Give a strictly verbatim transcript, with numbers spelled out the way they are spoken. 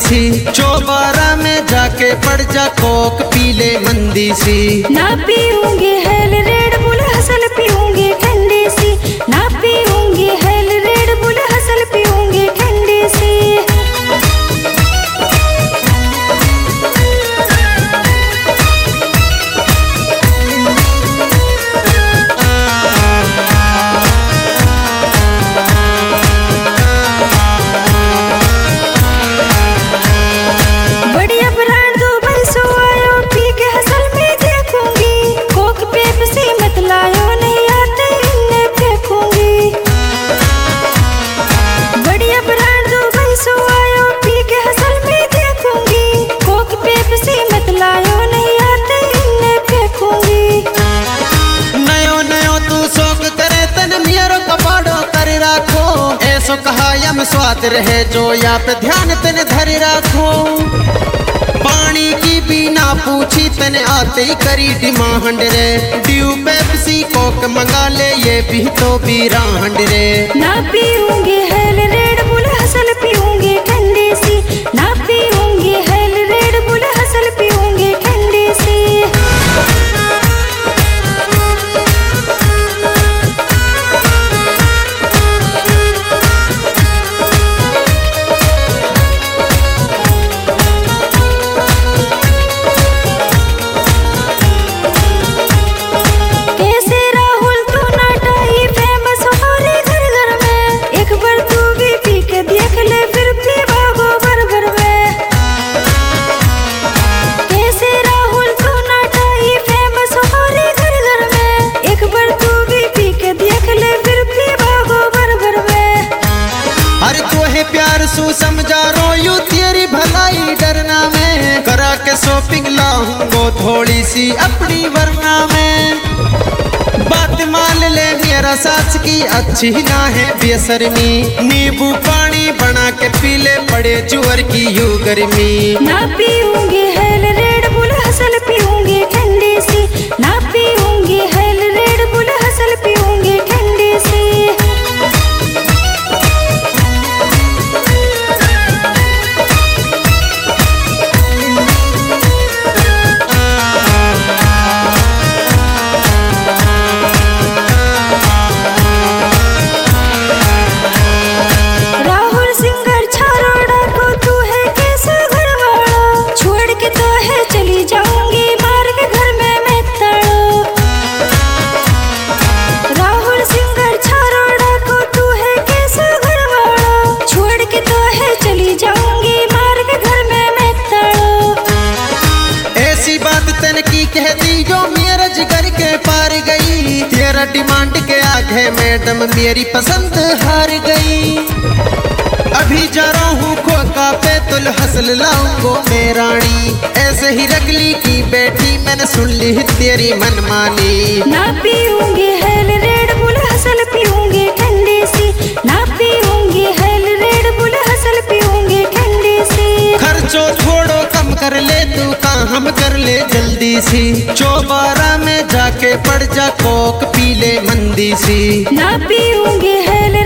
सी। चौबारा में जाके पड़ जा कोक पीले मंदी सी। ना पीऊंगी हेल रेड बुल हसल पीऊंगी ठंडी सी। ना पीऊंगी हेल रेड बुल हसल पीऊंगी ठंडी सी। स्वाद रहे जो या पे ध्यान तने धरी राखो। पानी की बिना पूछी तने आते ही करी डिमांड रे। ड्यू पेप्सी कोक मंगा ले ये भी तो बीरांड रे। ना पीऊंगी हेल रेड बुल हसल पीऊंगी ठंडी सी। ना पीऊंगी हेल रेड बुल हसल पीऊंगी ठंडी सी। सू समझा रो यू तेरी भलाई डरना में। करा के शॉपिंग लाऊंगो थोड़ी सी अपनी वरना में। बात मान ले मेरा सास की अच्छी ना है बेशर्मी। नींबू पानी बना के पी ले पड़े जुअर की यू गर्मी। ना पीऊंगी हेल रेड बुल हसल पीऊंगी ठंडी सी। ना पीऊंगी हेल रेड बुल हसल पीऊंगी ठंडी सी। कहती जो मेरा जिगर के पार गई। तेरा डिमांड के आगे मैडम मेरी पसंद हार गई। अभी जा रहा हूँ खोका पे तुल हसल लाऊंगो मैं रानी। ऐसे ही रगली की बेटी मैंने सुन ली तेरी मनमानी। ना पीऊंगी हेल रेड बुल हसल पीऊंगी ठंडी सी। ना पीऊंगी हेल रेड बुल हसल पीऊंगी ठंडी सी। खर्चो थोड़ो कम कर ले तू काम हम कर ले जल्दी सी। चौबारा में जाके पड़ जा कोक पीले मंदी सी। ना पीऊंगी हेल